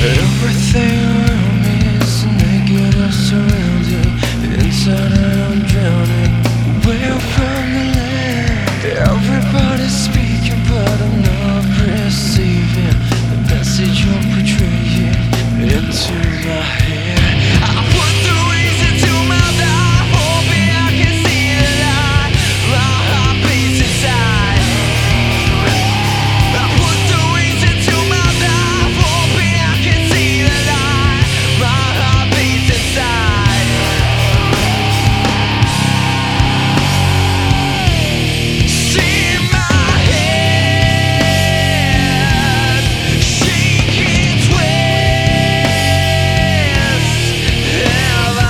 Everything around me is naked or surrounding. Inside I'm drowning. We're from the land. Everybody's speaking, but I'm not receiving the message you're portraying into my head. I put the reason to my life, hoping I can see the light. My heart beats inside. I put the reason to my life, hoping I can see the light. My heart beats inside. See my head shaking, twist ever.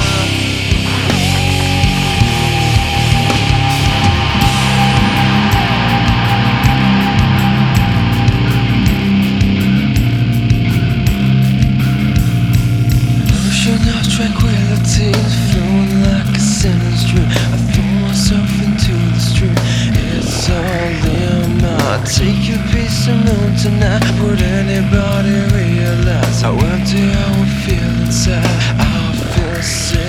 Ocean of tranquility, flowing like a sentence stream. I throw myself into the stream. It's all in my. Take a piece of moon tonight. Would anybody realize how empty I would feel inside? I feel sick.